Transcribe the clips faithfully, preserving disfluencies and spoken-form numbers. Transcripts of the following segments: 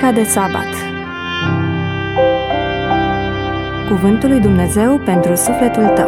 Duminica de Sabat. Cuvântul lui Dumnezeu pentru sufletul tău.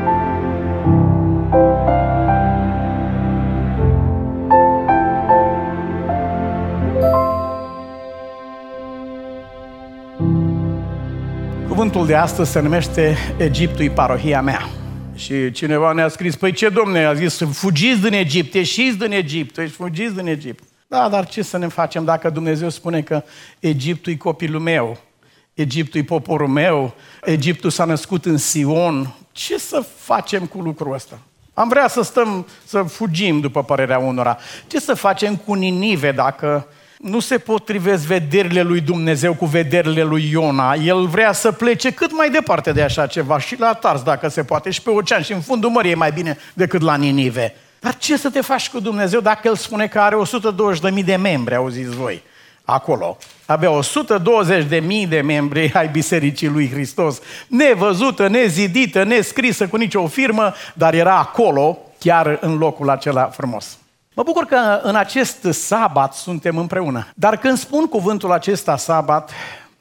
Cuvântul de astăzi se numește Egiptul-i parohia mea. Și cineva ne-a scris, păi ce domne, a zis, fugiți din Egipt, ieșiți din Egipt, deci fugiți din Egipt. Da, dar ce să ne facem dacă Dumnezeu spune că Egiptul-i copilul meu, Egiptul-i poporul meu, Egiptul s-a născut în Sion, ce să facem cu lucrul ăsta? Am vrea să stăm, să fugim după părerea unora. Ce să facem cu Ninive dacă nu se potrivesc vederile lui Dumnezeu cu vederile lui Iona? El vrea să plece cât mai departe de așa ceva, și la Tars dacă se poate, și pe ocean, și în fundul mării e mai bine decât la Ninive. Dar ce să te faci cu Dumnezeu dacă El spune că are o sută douăzeci de mii de membri, auziți voi, acolo? Avea o sută douăzeci de mii de membri ai Bisericii lui Hristos, nevăzută, nezidită, nescrisă cu nicio firmă, dar era acolo, chiar în locul acela frumos. Mă bucur că în acest sabat suntem împreună. Dar când spun cuvântul acesta sabat,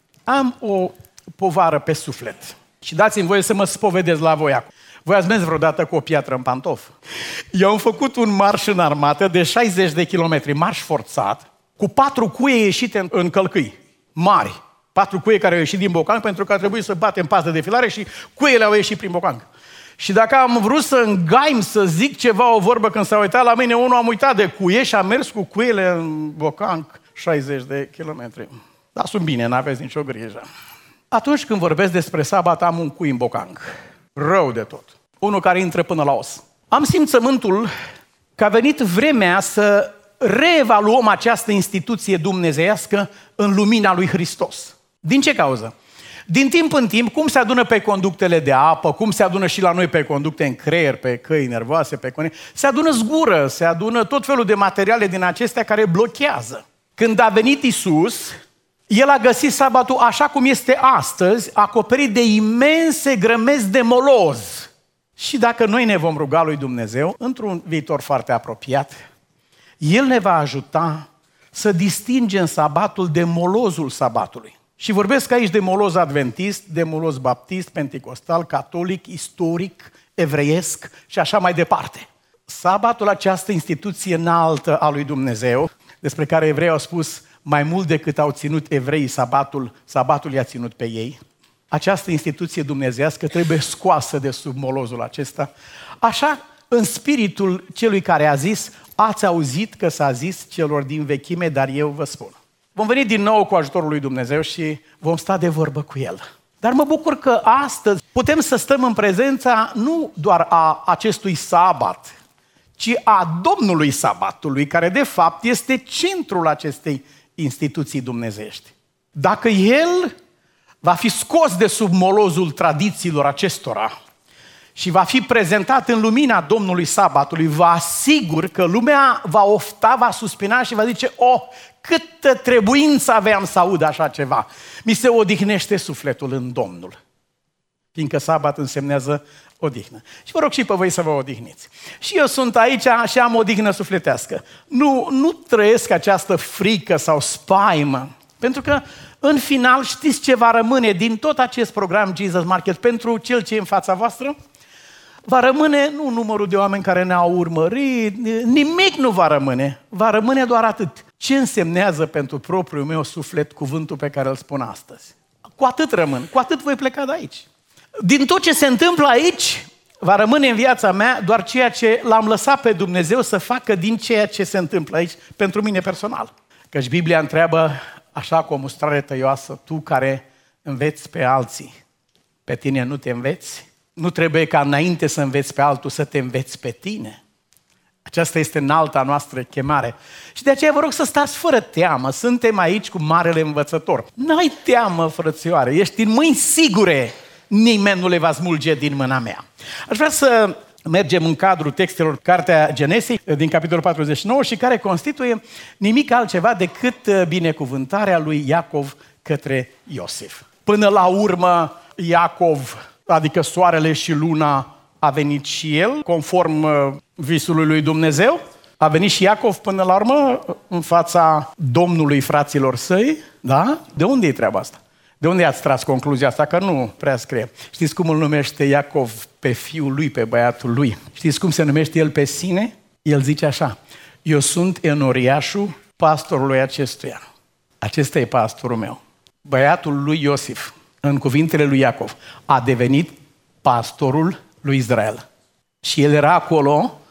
am o povară pe suflet. Și dați-mi voie să mă spovedez la voi acum. Voi ați mers vreodată cu o piatră în pantof? Eu am făcut un marș în armată de șaizeci de kilometri, marș forțat, cu patru cuie ieșite în călcâi mari. Patru cuie care au ieșit din bocanc pentru că a trebuit să batem pas de defilare și cuiele au ieșit prin bocanc. Și dacă am vrut să îngaim, să zic ceva, o vorbă, când s-a uitat la mine, unul am uitat de cuie și am mers cu cuiele în bocanc șaizeci de kilometri. Dar sunt bine, n-aveți nicio grijă. Atunci când vorbesc despre sabat, am un cui în bocanc. Rău de tot. Unul care intră până la os. Am simțământul că a venit vremea să reevaluăm această instituție dumnezeiască în lumina lui Hristos. Din ce cauză? Din timp în timp, cum se adună pe conductele de apă, cum se adună și la noi pe conducte în creier, pe căi nervoase, pe cone, se adună zgură, se adună tot felul de materiale din acestea care blochează. Când a venit Iisus, El a găsit sabatul așa cum este astăzi, acoperit de imense grămezi de moloz. Și dacă noi ne vom ruga lui Dumnezeu, într-un viitor foarte apropiat, El ne va ajuta să distingem sabatul de molozul sabatului. Și vorbesc aici de moloz adventist, de moloz baptist, penticostal, catolic, istoric, evreiesc și așa mai departe. Sabatul, această instituție înaltă a lui Dumnezeu, despre care evreii au spus mai mult decât au ținut evreii sabatul, sabatul i-a ținut pe ei. Această instituție dumnezeiască trebuie scoasă de sub molozul acesta. Așa, în spiritul celui care a zis, ați auzit că s-a zis celor din vechime, dar eu vă spun. Vom veni din nou cu ajutorul lui Dumnezeu și vom sta de vorbă cu El. Dar mă bucur că astăzi putem să stăm în prezența nu doar a acestui sabat, ci a Domnului sabatului, care de fapt este centrul acestei instituții dumnezeiești. Dacă El va fi scos de sub molozul tradițiilor acestora și va fi prezentat în lumina Domnului sabatului, vă asigur că lumea va ofta, va suspina și va zice, oh, câtă trebuință aveam să aud așa ceva. Mi se odihnește sufletul în Domnul. Fiindcă sabat însemnează odihnă. Și vă rog și pe voi să vă odihniți. Și eu sunt aici și am odihnă sufletească. Nu, nu trăiesc această frică sau spaimă. Pentru că, în final, știți ce va rămâne din tot acest program Jesus Market pentru cel ce e în fața voastră? Va rămâne nu numărul de oameni care ne-au urmărit, nimic nu va rămâne. Va rămâne doar atât. Ce însemnează pentru propriul meu suflet cuvântul pe care îl spun astăzi? Cu atât rămân, cu atât voi pleca de aici. Din tot ce se întâmplă aici, va rămâne în viața mea doar ceea ce l-am lăsat pe Dumnezeu să facă din ceea ce se întâmplă aici pentru mine personal. Căci Biblia întreabă așa cu o mustrare tăioasă, tu care înveți pe alții, pe tine nu te înveți? Nu trebuie ca înainte să înveți pe altul să te înveți pe tine. Aceasta este înalta noastră chemare. Și de aceea vă rog să stați fără teamă. Suntem aici cu marele învățător. N-ai teamă, frățioare, ești în mâini sigure. Nimeni nu le va smulge din mâna mea. Aș vrea să mergem în cadrul textelor Cartea Genesei din capitolul patruzeci și nouă și care constituie nimic altceva decât binecuvântarea lui Iacov către Iosif. Până la urmă, Iacov, adică soarele și luna, a venit și el, conform visului lui Dumnezeu, A venit și Iacov până la urmă în fața Domnului fraților săi, da? De unde e treaba asta? De unde ați tras concluzia asta? Că nu prea scrie. Știți cum îl numește Iacov pe fiul lui, pe băiatul lui? Știți cum se numește el pe sine? El zice așa: eu sunt enoriașul pastorului acestuia. Acesta e pastorul meu. Băiatul lui Iosif, în cuvintele lui Iacov, a devenit pastorul lui Israel. Și el era acolo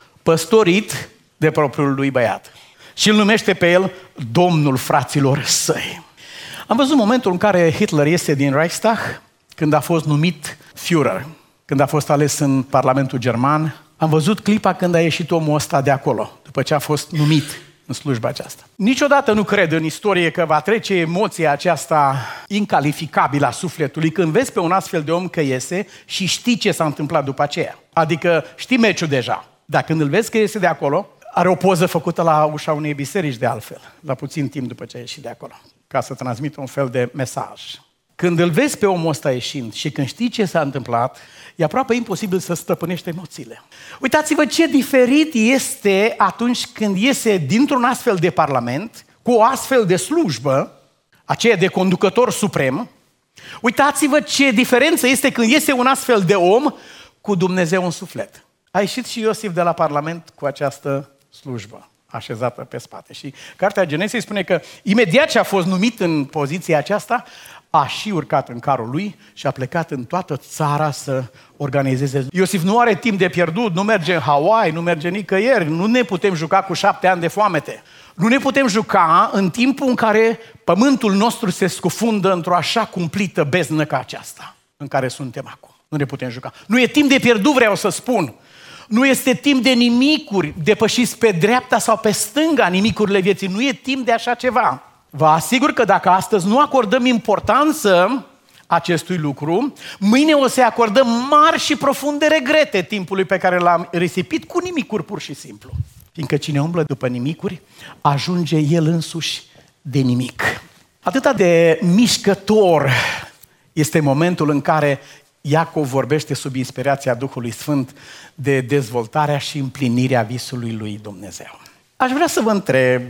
păstorit de propriul lui băiat. Și îl numește pe el Domnul fraților săi. Am văzut momentul în care Hitler iese din Reichstag, când a fost numit Führer, când a fost ales în Parlamentul German. Am văzut clipa când a ieșit omul ăsta de acolo, după ce a fost numit în slujba aceasta. Niciodată nu cred în istorie că va trece emoția aceasta incalificabilă a sufletului când vezi pe un astfel de om că iese și știi ce s-a întâmplat după aceea. Adică știi meciul deja. Dar când îl vezi că iese de acolo, are o poză făcută la ușa unei biserici de altfel, la puțin timp după ce a ieșit de acolo, ca să transmită un fel de mesaj. Când îl vezi pe omul ăsta ieșind și când știi ce s-a întâmplat, e aproape imposibil să stăpânești emoțiile. Uitați-vă ce diferit este atunci când iese dintr-un astfel de parlament, cu o astfel de slujbă, aceea de conducător suprem. Uitați-vă ce diferență este când iese un astfel de om cu Dumnezeu în suflet. A ieșit și Iosif de la parlament cu această slujbă așezată pe spate. Și cartea Genesei spune că imediat ce a fost numit în poziția aceasta, a și urcat în carul lui și a plecat în toată țara să organizeze. Iosif nu are timp de pierdut, nu merge în Hawaii, nu merge nicăieri, nu ne putem juca cu șapte ani de foamete. Nu ne putem juca în timpul în care pământul nostru se scufundă într-o așa cumplită beznă ca aceasta în care suntem acum. Nu ne putem juca. Nu e timp de pierdut, vreau să spun. Nu este timp de nimicuri, depășiți pe dreapta sau pe stânga nimicurile vieții. Nu e timp de așa ceva. Vă asigur că dacă astăzi nu acordăm importanță acestui lucru, mâine o să acordăm mari și profunde regrete timpului pe care l-am risipit cu nimicuri pur și simplu. Fiindcă cine umblă după nimicuri, ajunge el însuși de nimic. Atâta de mișcător este momentul în care Iacov vorbește sub inspirația Duhului Sfânt de dezvoltarea și împlinirea visului lui Dumnezeu. Aș vrea să vă întreb,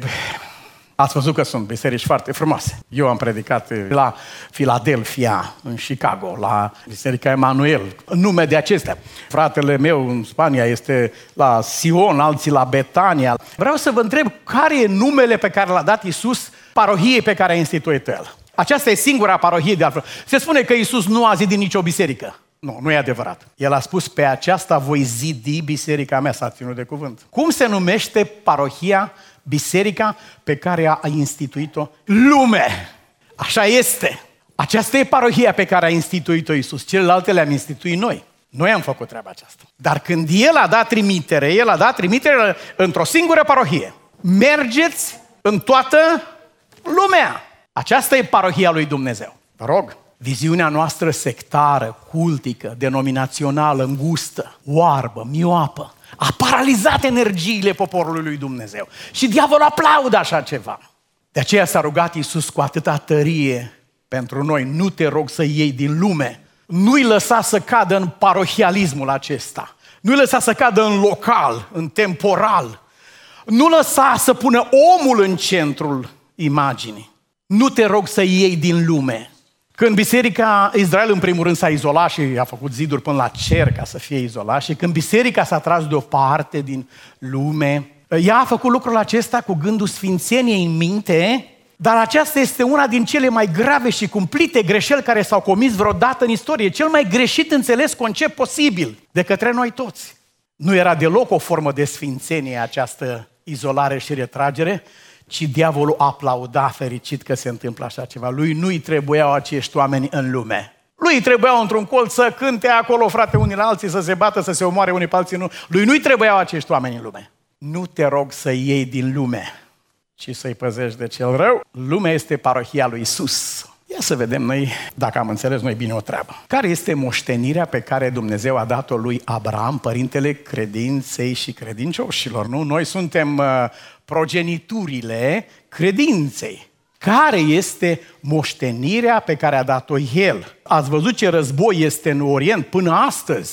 ați văzut că sunt biserici foarte frumoase. Eu am predicat la Philadelphia, în Chicago, la Biserica Emanuel, în nume de acestea. Fratele meu în Spania este la Sion, alții la Betania. Vreau să vă întreb care e numele pe care l-a dat Iisus parohiei pe care a instituit El. Aceasta e singura parohie de altfel. Se spune că Iisus nu a zidit nicio biserică. Nu, nu e adevărat. El a spus, pe aceasta voi zidi biserica mea, s-a ținut de cuvânt. Cum se numește parohia, biserica pe care a instituit-o lume? Așa este. Aceasta e parohia pe care a instituit-o Iisus. Celelalte le-am instituit noi. Noi am făcut treaba aceasta. Dar când El a dat trimitere, El a dat trimitere într-o singură parohie. Mergeți în toată lumea. Aceasta e parohia lui Dumnezeu. Vă rog, viziunea noastră sectară, cultică, denominațională, îngustă, oarbă, mioapă, a paralizat energiile poporului lui Dumnezeu. Și diavolul aplaudă așa ceva. De aceea s-a rugat Iisus cu atâta tărie pentru noi. Nu te rog să iei din lume. Nu-i lăsa să cadă în parohialismul acesta. Nu-i lăsa să cadă în local, în temporal. Nu lăsa să pună omul în centrul imaginii. Nu te rog să iei din lume. Când biserica Israel în primul rând s-a izolat și a făcut ziduri până la cer ca să fie izolat și când biserica s-a tras deoparte din lume, ea a făcut lucrul acesta cu gândul sfințeniei în minte, dar aceasta este una din cele mai grave și cumplite greșeli care s-au comis vreodată în istorie. Cel mai greșit înțeles concept posibil de către noi toți. Nu era deloc o formă de sfințenie această izolare și retragere, ci diavolul aplauda fericit că se întâmplă așa ceva. Lui nu-i trebuiau acești oameni în lume. Lui trebuiau într-un colț să cânte acolo, frate, unii la alții, să se bată, să se omoare unii pe alții. Nu. Lui nu-i trebuiau acești oameni în lume. Nu te rog să iei din lume, ci să-i păzești de cel rău. Lumea este parohia lui Iisus. Ia să vedem noi, dacă am înțeles noi bine o treabă. Care este moștenirea pe care Dumnezeu a dat-o lui Abraham, părintele credinței și credincioșilor? Nu? Noi suntem uh, progeniturile credinței. Care este moștenirea pe care a dat-o El? Ați văzut ce război este în Orient până astăzi?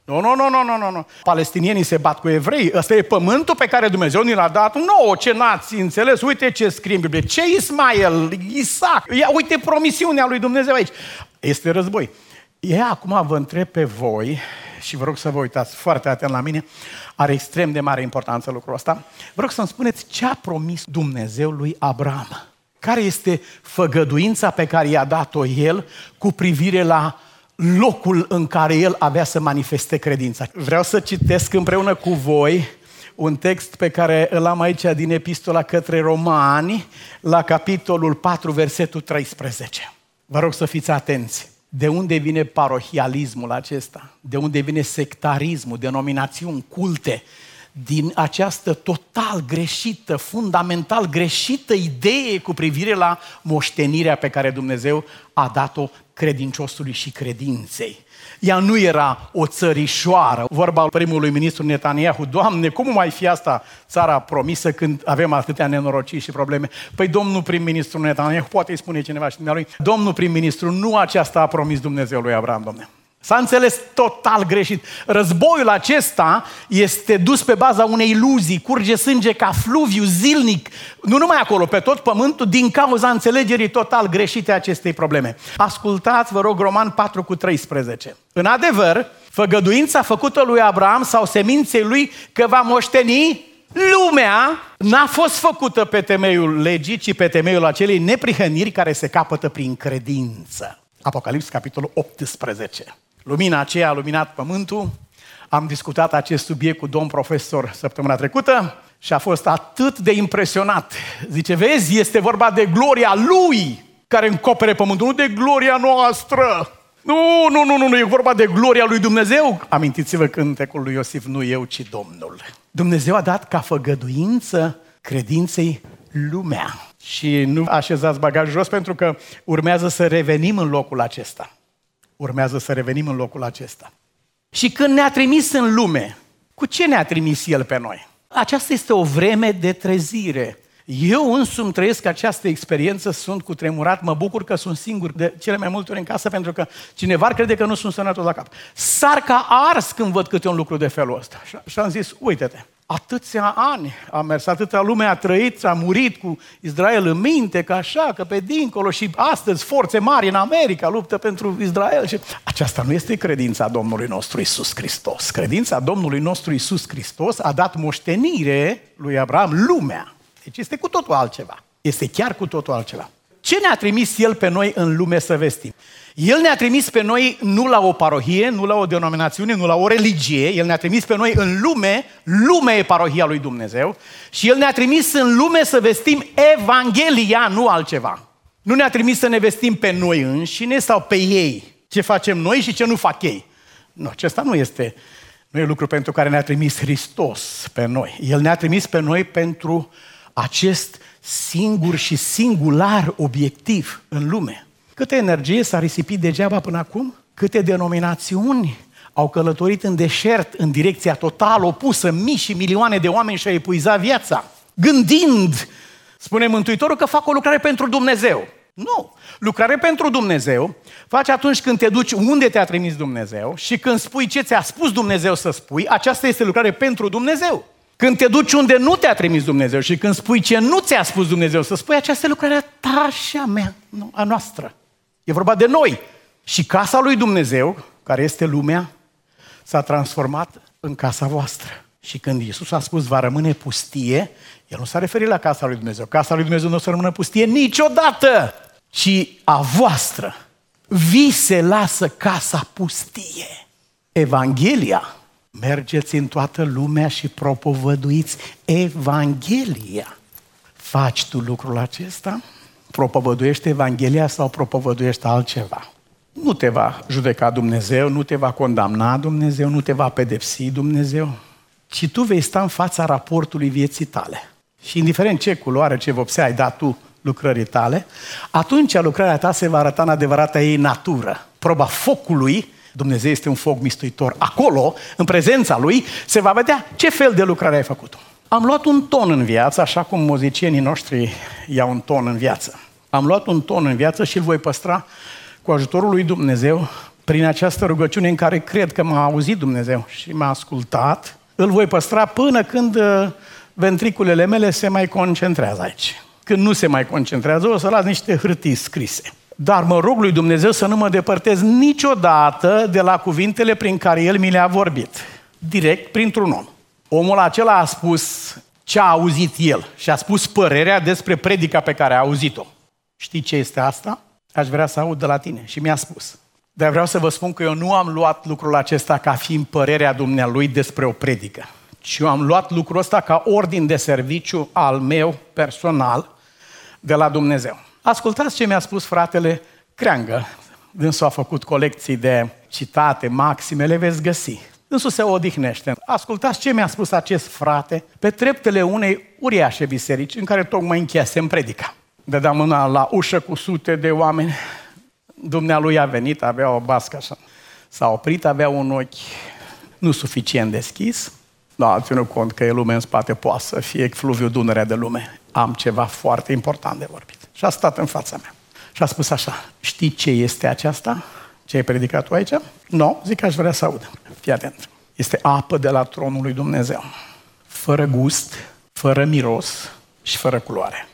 Nu, nu, nu, nu, nu, nu, nu. Palestinienii se bat cu evrei. Ăsta e pământul pe care Dumnezeu ni l-a dat nouă. Ce n-ați înțeles? Uite ce scrie în Biblie. Ce Ismael, Isaac? Ia, uite promisiunea lui Dumnezeu aici. Este război. Ia, acum vă întreb pe voi, și vă rog să vă uitați foarte atent la mine, are extrem de mare importanță lucrul ăsta. Vă rog să-mi spuneți ce a promis Dumnezeu lui Abraham. Care este făgăduința pe care i-a dat-o el cu privire la locul în care el avea să manifeste credința. Vreau să citesc împreună cu voi un text pe care îl am aici din Epistola către Romani, la capitolul patru, versetul treisprezece. Vă rog să fiți atenți. De unde vine parohialismul acesta? De unde vine sectarismul, denominațiuni, culte? Din această total greșită, fundamental greșită idee cu privire la moștenirea pe care Dumnezeu a dat-o credinciosului și credinței. Ea nu era o țărișoară. Vorba primului ministru Netanyahu: Doamne, cum mai fi asta țara promisă când avem atâtea nenorociri și probleme? Păi domnul prim-ministru Netanyahu, poate îi spune cineva și dumnealui, domnul prim-ministru, nu aceasta a promis Dumnezeu lui Abraham, domne. S-a înțeles total greșit. Războiul acesta este dus pe baza unei iluzii, curge sânge ca fluviu zilnic, nu numai acolo, pe tot pământul, din cauza înțelegerii total greșite a acestei probleme. Ascultați, vă rog, Roman patru cu treisprezece. În adevăr, făgăduința făcută lui Abraham sau seminței lui că va moșteni lumea n-a fost făcută pe temeiul legii, ci pe temeiul acelei neprihăniri care se capătă prin credință. Apocalips, capitolul optsprezece. Lumina aceea a luminat pământul. Am discutat acest subiect cu domn profesor săptămâna trecută și a fost atât de impresionat. Zice, vezi, este vorba de gloria lui care încopere pământul, nu de gloria noastră. Nu, nu, nu, nu, nu, e vorba de gloria lui Dumnezeu. Amintiți-vă cântecul lui Iosif, nu eu, ci Domnul. Dumnezeu a dat ca făgăduință credinței lumea. Și nu așezați bagajul jos pentru că urmează să revenim în locul acesta. Urmează să revenim în locul acesta. Și când ne-a trimis în lume, cu ce ne-a trimis El pe noi? Aceasta este o vreme de trezire. Eu însumi trăiesc această experiență, sunt cutremurat, mă bucur că sunt singur de cele mai multe ori în casă, pentru că cineva ar crede că nu sunt sănătos la cap. Sar ca ars când văd câte un lucru de felul ăsta. Și am zis, uite-te, atâția ani a mers, atâta lume a trăit, a murit cu Israel în minte, că așa, că pe dincolo, și astăzi forțe mari în America luptă pentru Israel. Și aceasta nu este credința Domnului nostru Iisus Hristos. Credința Domnului nostru Iisus Hristos a dat moștenire lui Abraham lumea. Deci este cu totul altceva. Este chiar cu totul altceva. Ce ne-a trimis El pe noi în lume să vestim? El ne-a trimis pe noi nu la o parohie, nu la o denominațiune, nu la o religie. El ne-a trimis pe noi în lume. Lumea e parohia lui Dumnezeu. Și El ne-a trimis în lume să vestim Evanghelia, nu altceva. Nu ne-a trimis să ne vestim pe noi înșine sau pe ei. Ce facem noi și ce nu fac ei. Nu, acesta nu este, nu e lucru pentru care ne-a trimis Hristos pe noi. El ne-a trimis pe noi pentru acest singur și singular obiectiv în lume. Câte energie s-a risipit degeaba până acum? Câte denominațiuni au călătorit în deșert în direcția total opusă, mii și milioane de oameni și-au epuizat viața, gândind, spune Mântuitorul, că fac o lucrare pentru Dumnezeu. Nu! Lucrare pentru Dumnezeu faci atunci când te duci unde te-a trimis Dumnezeu și când spui ce ți-a spus Dumnezeu să spui, aceasta este lucrare pentru Dumnezeu. Când te duci unde nu te-a trimis Dumnezeu și când spui ce nu ți-a spus Dumnezeu să spui, aceasta e lucrarea ta și a mea, nu, a noastră. E vorba de noi. Și casa lui Dumnezeu, care este lumea, s-a transformat în casa voastră. Și când Iisus a spus va rămâne pustie, El nu s-a referit la casa lui Dumnezeu. Casa lui Dumnezeu nu o să rămână pustie niciodată, ci a voastră. Vi se lasă casa pustie. Evanghelia. Mergeți în toată lumea și propovăduiți Evanghelia. Faci tu lucrul acesta? Propovăduiești Evanghelia sau propovăduiești altceva? Nu te va judeca Dumnezeu, nu te va condamna Dumnezeu, nu te va pedepsi Dumnezeu, ci tu vei sta în fața raportului vieții tale. Și indiferent ce culoare, ce vopsea ai dat tu lucrării tale, atunci lucrarea ta se va arăta în adevărata ei natură. Proba focului, Dumnezeu este un foc mistuitor. Acolo, în prezența Lui, se va vedea ce fel de lucrare ai făcut. Am luat un ton în viață, așa cum muzicienii noștri iau un ton în viață. Am luat un ton în viață și îl voi păstra cu ajutorul lui Dumnezeu prin această rugăciune în care cred că m-a auzit Dumnezeu și m-a ascultat, îl voi păstra până când ventriculele mele se mai concentrează aici. Când nu se mai concentrează, o să las niște hârtii scrise. Dar mă rog lui Dumnezeu să nu mă depărtez niciodată de la cuvintele prin care El mi le-a vorbit. Direct printr-un om. Omul acela a spus ce a auzit el și a spus părerea despre predica pe care a auzit-o. Știi ce este asta? Aș vrea să aud de la tine. Și mi-a spus. Dar vreau să vă spun că eu nu am luat lucrul acesta ca fiind părerea dumnealui despre o predică, ci eu am luat lucrul ăsta ca ordin de serviciu al meu personal de la Dumnezeu. Ascultați ce mi-a spus fratele Creangă. Dânsul a făcut colecții de citate, maxime, le veți găsi. Dânsul se odihnește. Ascultați ce mi-a spus acest frate pe treptele unei uriașe biserici în care tocmai încheiasem predica. Dădeam mâna la ușă cu sute de oameni. Dumnealui a venit, avea o bască așa. S-a oprit, avea un ochi nu suficient deschis. Da, a ținut cont că e lume în spate, poate să fie fluviul Dunărea de lume. Am ceva foarte important de vorbit. Și a stat în fața mea. Și a spus așa, știi ce este aceasta? Ce ai predicat tu aici? Nu, zic că aș vrea să aud. Fii atent. Este apă de la tronul lui Dumnezeu. Fără gust, fără miros și fără culoare.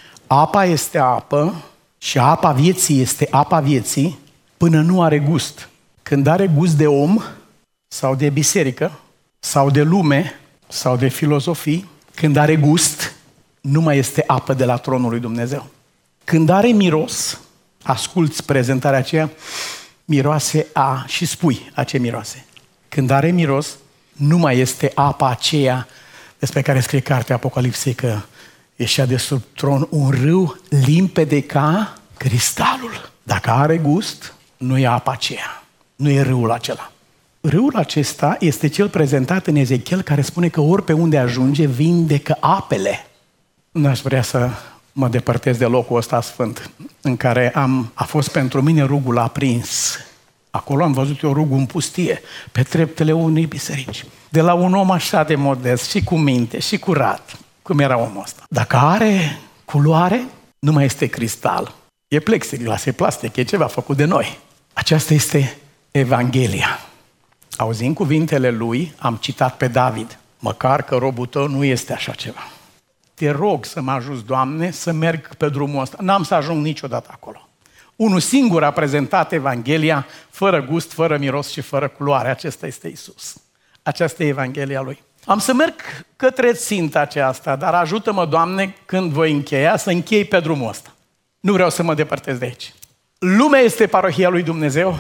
Apa este apă și apa vieții este apa vieții până nu are gust. Când are gust de om sau de biserică sau de lume sau de filozofii, când are gust, nu mai este apă de la tronul lui Dumnezeu. Când are miros, asculți prezentarea aceea, miroase a și spui a ce miroase. Când are miros, nu mai este apa aceea despre care scrie cartea Apocalipsei că ieșea de sub tron un râu limpede ca cristalul. Dacă are gust, nu e apa aceea, nu e râul acela. Râul acesta este cel prezentat în Ezechiel care spune că ori pe unde ajunge vindecă apele. N-aș vrea să mă depărtez de locul ăsta sfânt în care am, a fost pentru mine rugul aprins. Acolo am văzut eu rugul în pustie, pe treptele unei biserici. De la un om așa de modest și cu minte și curat, cum era omul ăsta. Dacă are culoare, nu mai este cristal. E plexiglas, e plastic, e ceva făcut de noi. Aceasta este Evanghelia. Auzind cuvintele lui, am citat pe David. Măcar că robul tău nu este așa ceva. Te rog să mă ajuți, Doamne, să merg pe drumul ăsta. N-am să ajung niciodată acolo. Unul singur a prezentat Evanghelia fără gust, fără miros și fără culoare. Acesta este Iisus. Aceasta e Evanghelia Lui. Am să merg către ținta aceasta, dar ajută-mă, Doamne, când voi încheia, să închei pe drumul ăsta. Nu vreau să mă depărtez de aici. Lumea este parohia lui Dumnezeu.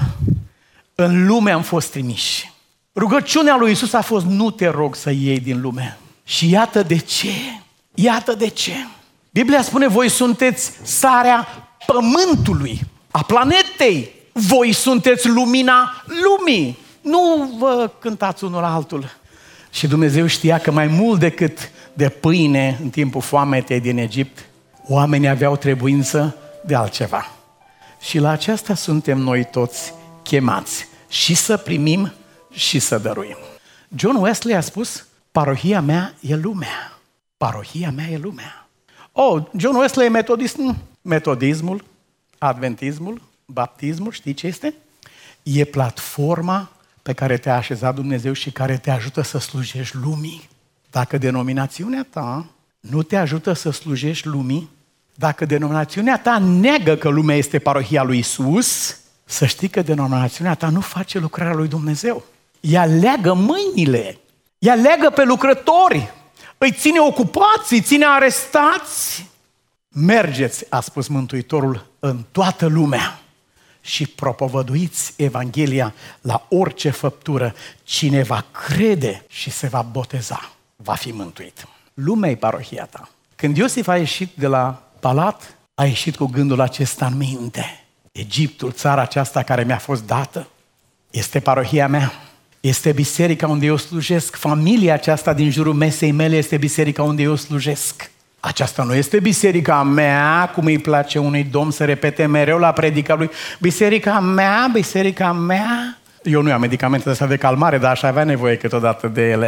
În lume am fost trimiși. Rugăciunea lui Iisus a fost, nu te rog să iei din lume. Și iată de ce. Iată de ce. Biblia spune, voi sunteți sarea pământului, a planetei. Voi sunteți lumina lumii. Nu vă cântați unul la altul. Și Dumnezeu știa că mai mult decât de pâine în timpul foametei din Egipt, oamenii aveau trebuință de altceva. Și la aceasta suntem noi toți chemați. Și să primim și să dăruim. John Wesley a spus, parohia mea e lumea. Parohia mea e lumea. Oh, John Wesley e metodist? Metodismul, adventismul, baptismul, știi ce este? E platforma pe care te-a așezat Dumnezeu și care te ajută să slujești lumii. Dacă denominațiunea ta nu te ajută să slujești lumii, dacă denominațiunea ta neagă că lumea este parohia lui Iisus, să știi că denominațiunea ta nu face lucrarea lui Dumnezeu. Ea leagă mâinile, ea leagă pe lucrători, îi ține ocupați, îi ține arestați. Mergeți, a spus Mântuitorul, în toată lumea și propovăduiți Evanghelia la orice făptură. Cine va crede și se va boteza, va fi mântuit. Lumea e parohia ta. Când Iosif a ieșit de la palat, a ieșit cu gândul acesta în minte. Egiptul, țara aceasta care mi-a fost dată, este parohia mea. Este biserica unde eu slujesc. Familia aceasta din jurul mesei mele este biserica unde eu slujesc. Aceasta nu este biserica mea, cum îi place unui domn să repete mereu la predica lui. Biserica mea, biserica mea. Eu nu am medicamente de astea de calmare, dar aș avea nevoie câteodată de ele.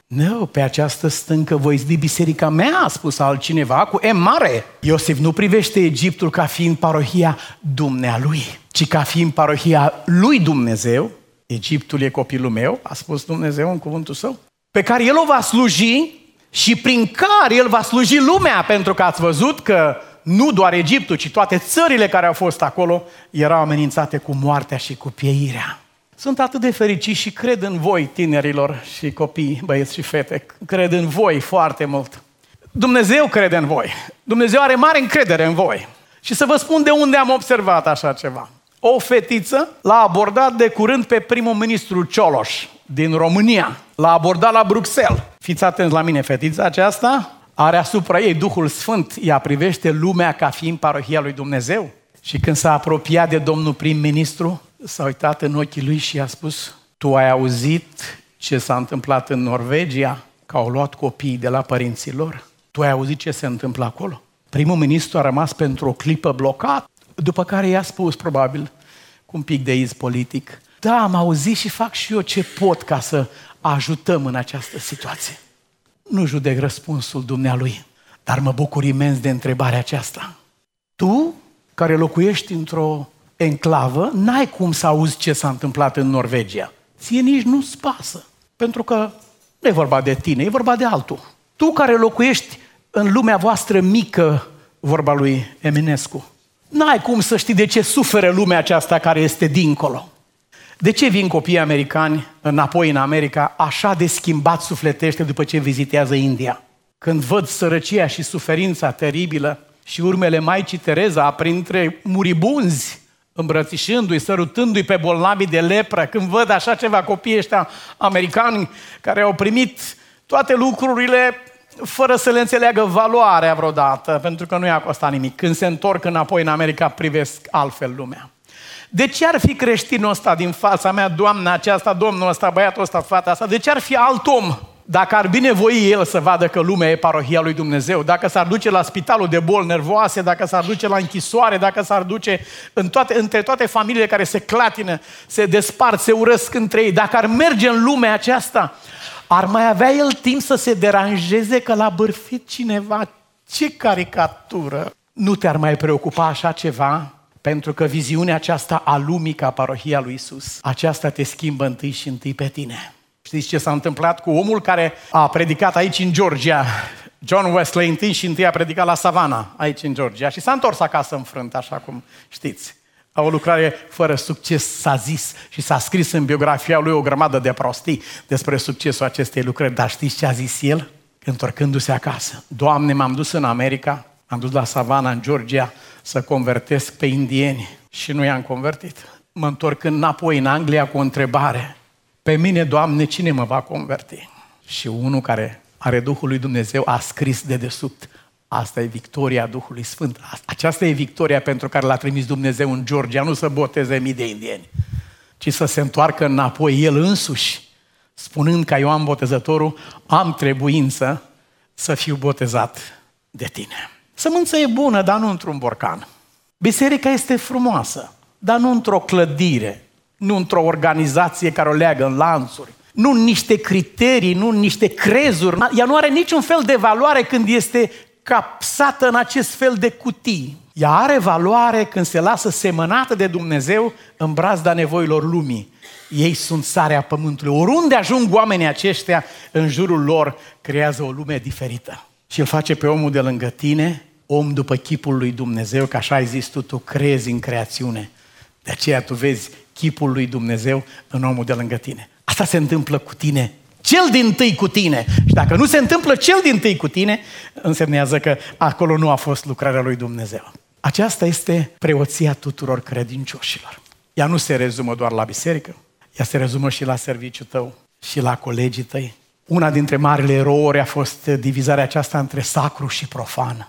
Nu, pe această stâncă voi zidi biserica mea, a spus altcineva cu E mare. Iosif nu privește Egiptul ca fiind parohia dumnealui, ci ca fiind parohia lui Dumnezeu. Egiptul e copilul meu, a spus Dumnezeu în cuvântul său, pe care el o va sluji și prin care el va sluji lumea, pentru că ați văzut că nu doar Egiptul, ci toate țările care au fost acolo erau amenințate cu moartea și cu pieirea. Sunt atât de fericit și cred în voi, tinerilor și copii, băieți și fete. Cred în voi foarte mult. Dumnezeu crede în voi. Dumnezeu are mare încredere în voi. Și să vă spun de unde am observat așa ceva. O fetiță l-a abordat de curând pe primul ministru Cioloș din România. L-a abordat la Bruxelles. Fiți atenți la mine, fetița aceasta are asupra ei Duhul Sfânt. Ea privește lumea ca fiind parohia lui Dumnezeu. Și când s-a apropiat de domnul prim-ministru, s-a uitat în ochii lui și i-a spus: tu ai auzit ce s-a întâmplat în Norvegia? Că au luat copiii de la părinții lor? Tu ai auzit ce se întâmplă acolo? Primul ministru a rămas pentru o clipă blocat, după care i-a spus, probabil, cu un pic de iz politic: da, am auzit și fac și eu ce pot ca să ajutăm în această situație. Nu judec răspunsul dumnealui, dar mă bucur imens de întrebarea aceasta. Tu, care locuiești într-o enclavă, n-ai cum să auzi ce s-a întâmplat în Norvegia. Ție nici nu-ți pasă, pentru că nu e vorba de tine, e vorba de altul. Tu care locuiești în lumea voastră mică, vorba lui Eminescu, n-ai cum să știi de ce suferă lumea aceasta care este dincolo. De ce vin copiii americani înapoi în America așa de schimbat sufletește după ce vizitează India? Când văd sărăcia și suferința teribilă și urmele Maicii Tereza printre muribunzi, îmbrățișându-i, sărutându-i pe bolnavii de lepră, când văd așa ceva copiii ăștia americani care au primit toate lucrurile fără să le înțeleagă valoarea vreodată, pentru că nu i-a costat nimic. Când se întorc înapoi în America, privesc altfel lumea. De ce ar fi creștinul ăsta din fața mea, doamna aceasta, domnul ăsta, băiatul ăsta, fata asta? De ce ar fi alt om dacă ar binevoi el să vadă că lumea e parohia lui Dumnezeu? Dacă s-ar duce la spitalul de boli nervoase, dacă s-ar duce la închisoare, dacă s-ar duce în toate, între toate familiile care se clatină, se despart, se urăsc între ei, dacă ar merge în lumea aceasta, ar mai avea el timp să se deranjeze că l-a bârfit cineva? Ce caricatură! Nu te-ar mai preocupa așa ceva? Pentru că viziunea aceasta a lumii ca parohia lui Isus, aceasta te schimbă întâi și întâi pe tine. Știți ce s-a întâmplat cu omul care a predicat aici în Georgia? John Wesley întâi și întâi a predicat la Savannah, aici în Georgia, și s-a întors acasă înfrânt, așa cum știți. O lucrare fără succes, s-a zis, și s-a scris în biografia lui o grămadă de prostii despre succesul acestei lucrări. Dar știți ce a zis el? Întorcându-se acasă: Doamne, m-am dus în America, am dus la Savannah, în Georgia, să convertesc pe indieni și nu i-am convertit. Mă întorc înapoi în Anglia cu o întrebare: pe mine, Doamne, cine mă va converti? Și unul care are Duhul lui Dumnezeu a scris de desubt: asta e victoria Duhului Sfânt. Aceasta e victoria pentru care l-a trimis Dumnezeu în Georgia, nu să boteze mii de indieni, ci să se întoarcă înapoi el însuși, spunând ca Ioan Botezătorul: am trebuință să fiu botezat de tine. Sămânța e bună, dar nu într-un borcan. Biserica este frumoasă, dar nu într-o clădire, nu într-o organizație care o leagă în lanțuri, nu în niște criterii, nu în niște crezuri. Ea nu are niciun fel de valoare când este capsată în acest fel de cutii. Ea are valoare când se lasă semănată de Dumnezeu în brazda nevoilor lumii. Ei sunt sarea pământului. Oriunde ajung oamenii aceștia, în jurul lor creează o lume diferită. Și îl face pe omul de lângă tine om după chipul lui Dumnezeu, că așa ai zis tu, tu crezi în creațiune. De aceea tu vezi chipul lui Dumnezeu în omul de lângă tine. Asta se întâmplă cu tine, cel dintâi cu tine. Și dacă nu se întâmplă cel dintâi cu tine, însemnează că acolo nu a fost lucrarea lui Dumnezeu. Aceasta este preoția tuturor credincioșilor. Ea nu se rezumă doar la biserică, ea se rezumă și la serviciul tău și la colegii tăi. Una dintre marile erouri a fost divizarea aceasta între sacru și profan.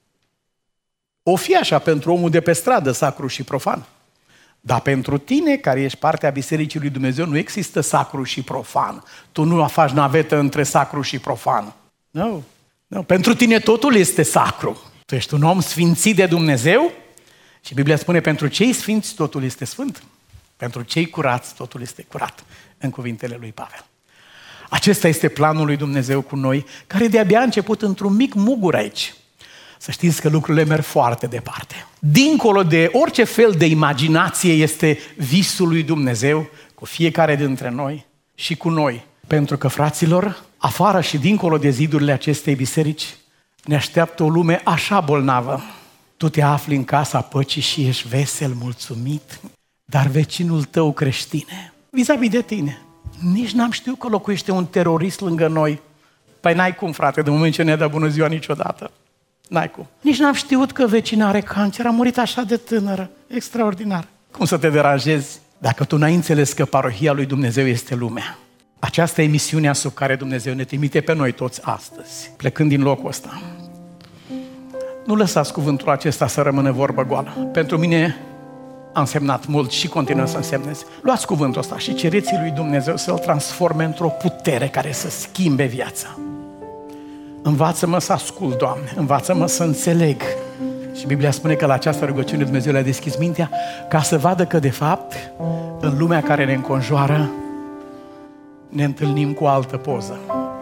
O fi așa pentru omul de pe stradă, sacru și profan. Dar pentru tine, care ești parte a Bisericii lui Dumnezeu, nu există sacru și profan. Tu nu faci navetă între sacru și profan. Nu. nu. Pentru tine totul este sacru. Tu ești un om sfințit de Dumnezeu și Biblia spune: pentru cei sfinți totul este sfânt. Pentru cei curați totul este curat, în cuvintele lui Pavel. Acesta este planul lui Dumnezeu cu noi, care de-abia a început într-un mic mugur aici. Să știți că lucrurile merg foarte departe. Dincolo de orice fel de imaginație este visul lui Dumnezeu cu fiecare dintre noi și cu noi. Pentru că, fraților, afară și dincolo de zidurile acestei biserici, ne așteaptă o lume așa bolnavă. Tu te afli în casa păcii și ești vesel, mulțumit, dar vecinul tău creștine, vis-a-vis de tine, nici n-am știut că locuiește un terorist lângă noi. Păi n-ai cum, frate, de moment ce ne dă bună ziua niciodată. N-ai cum. Nici n-am știut că vecina are cancer, a murit așa de tânără. Extraordinar. Cum să te deranjezi dacă tu n-ai înțeles că parohia lui Dumnezeu este lumea? Aceasta e misiunea sub care Dumnezeu ne trimite pe noi toți astăzi, plecând din locul ăsta. Nu lăsați cuvântul acesta să rămână vorbă goală. Pentru mine a însemnat mult și continuă să însemneze. Luați cuvântul ăsta și cereți lui Dumnezeu să-l transforme într-o putere care să schimbe viața. Învață-mă să ascult, Doamne, învață-mă să înțeleg. Și Biblia spune că la această rugăciune Dumnezeu le-a deschis mintea ca să vadă că, de fapt, în lumea care ne înconjoară, ne întâlnim cu o altă poză.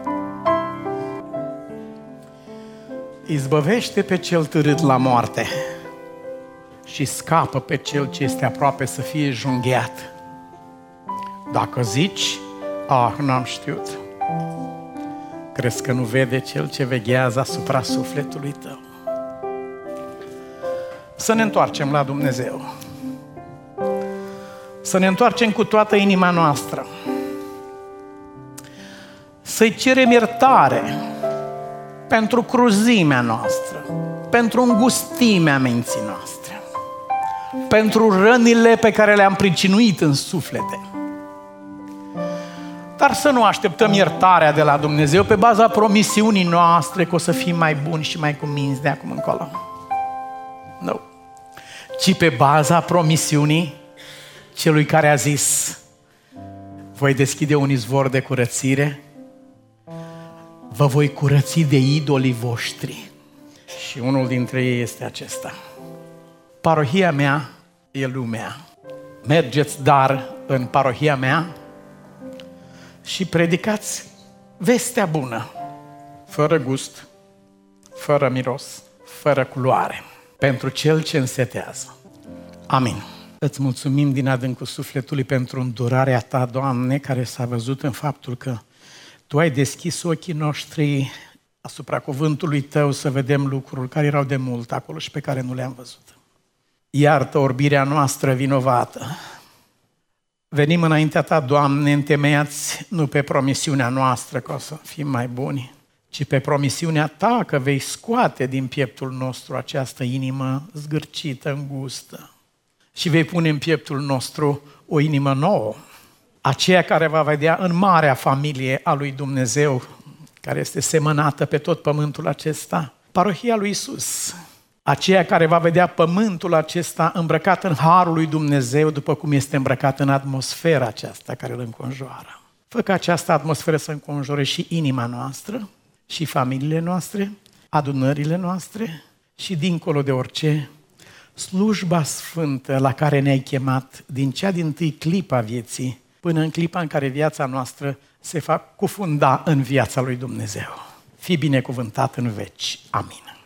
Izbăvește pe cel târât la moarte și scapă pe cel ce este aproape să fie junghiat. Dacă zici, ah, n-am știut, crezi că nu vede cel ce veghează asupra sufletului tău. Să ne întoarcem la Dumnezeu. Să ne întoarcem cu toată inima noastră. Să-i cerem iertare pentru cruzimea noastră, pentru îngustimea minții noastre, pentru rănile pe care le-am pricinuit în suflete. Dar să nu așteptăm iertarea de la Dumnezeu pe baza promisiunii noastre că o să fim mai buni și mai cuminți de acum încolo. Nu. Ci pe baza promisiunii celui care a zis: voi deschide un izvor de curățire, vă voi curăți de idolii voștri. Și unul dintre ei este acesta. Parohia mea e lumea. Mergeți dar în parohia mea și predicați vestea bună, fără gust, fără miros, fără culoare, pentru cel ce însetează. Amin. Îți mulțumim din adâncul sufletului pentru îndurarea ta, Doamne, care s-a văzut în faptul că Tu ai deschis ochii noștri asupra cuvântului Tău să vedem lucruri care erau de mult acolo și pe care nu le-am văzut. Iartă orbirea noastră vinovată. Venim înaintea Ta, Doamne, întemeiați nu pe promisiunea noastră că o să fim mai buni, ci pe promisiunea Ta că vei scoate din pieptul nostru această inimă zgârcită, îngustă și vei pune în pieptul nostru o inimă nouă, aceea care va vedea în marea familie a lui Dumnezeu, care este semănată pe tot pământul acesta, parohia lui Iisus, aceea care va vedea pământul acesta îmbrăcat în harul lui Dumnezeu, după cum este îmbrăcat în atmosfera aceasta care îl înconjoară. Fă ca această atmosferă să înconjure și inima noastră, și familiile noastre, adunările noastre și, dincolo de orice, slujba sfântă la care ne-ai chemat din cea dintâi clipa a vieții până în clipa în care viața noastră se va cufunda în viața lui Dumnezeu. Fii binecuvântat în veci. Amin.